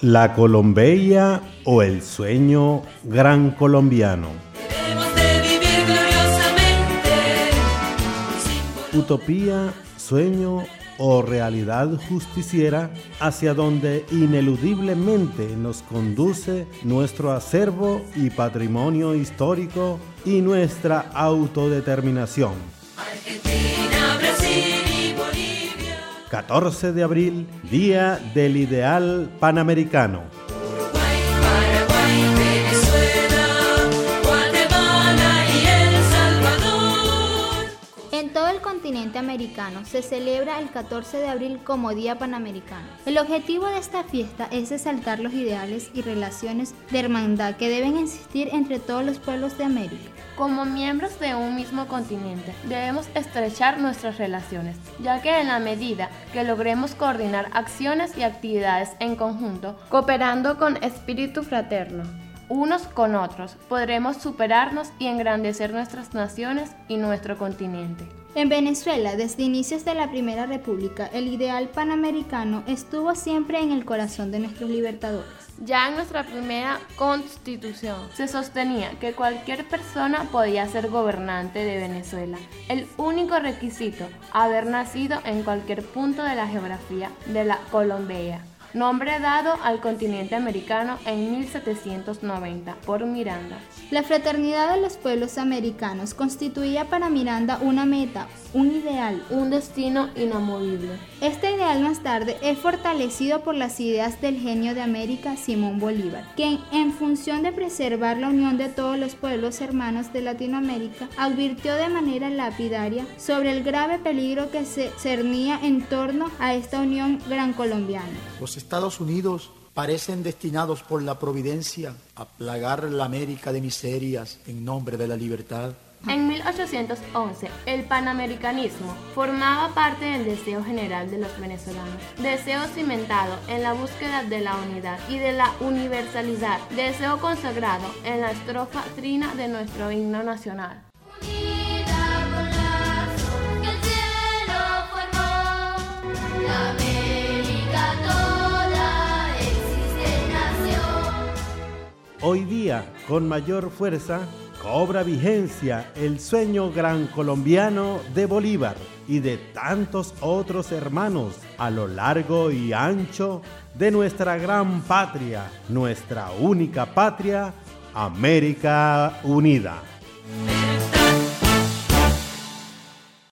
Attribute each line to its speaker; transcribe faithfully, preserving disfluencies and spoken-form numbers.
Speaker 1: La Colombella o el sueño gran colombiano.
Speaker 2: Debemos de vivir gloriosamente.
Speaker 1: Utopía, sueño o realidad justiciera hacia donde ineludiblemente nos conduce nuestro acervo y patrimonio histórico y nuestra autodeterminación.
Speaker 2: Argentina, Brasil y Bolivia.
Speaker 1: catorce de abril, Día del Ideal Panamericano.
Speaker 2: Uruguay, Paraguay, Venezuela, Guatemala y El Salvador.
Speaker 3: En todo el continente americano se celebra el catorce de abril como Día Panamericano. El objetivo de esta fiesta es resaltar los ideales y relaciones de hermandad que deben existir entre todos los pueblos de América.
Speaker 4: Como miembros de un mismo continente, debemos estrechar nuestras relaciones, ya que en la medida que logremos coordinar acciones y actividades en conjunto, cooperando con espíritu fraterno, unos con otros, podremos superarnos y engrandecer nuestras naciones y nuestro continente.
Speaker 3: En Venezuela, desde inicios de la Primera República, el ideal panamericano estuvo siempre en el corazón de nuestros libertadores.
Speaker 4: Ya en nuestra primera constitución se sostenía que cualquier persona podía ser gobernante de Venezuela. El único requisito, haber nacido en cualquier punto de la geografía de la Colombia, nombre dado al continente americano en mil setecientos noventa por Miranda.
Speaker 3: La fraternidad de los pueblos americanos constituía para Miranda una meta, un ideal,
Speaker 4: un destino inamovible.
Speaker 3: Este ideal más tarde es fortalecido por las ideas del genio de América, Simón Bolívar, quien, en función de preservar la unión de todos los pueblos hermanos de Latinoamérica, advirtió de manera lapidaria sobre el grave peligro que se cernía en torno a esta unión gran colombiana.
Speaker 5: Los Estados Unidos parecen destinados por la providencia a plagar la América de miserias en nombre de la libertad.
Speaker 4: En mil ochocientos once, el panamericanismo formaba parte del deseo general de los venezolanos, deseo cimentado en la búsqueda de la unidad y de la universalidad, deseo consagrado en la estrofa trina de nuestro himno nacional.
Speaker 6: Unida con lazos que el cielo formó, la América toda existe nación.
Speaker 1: Hoy día, con mayor fuerza, cobra vigencia el sueño gran colombiano de Bolívar y de tantos otros hermanos a lo largo y ancho de nuestra gran patria, nuestra única patria, América Unida.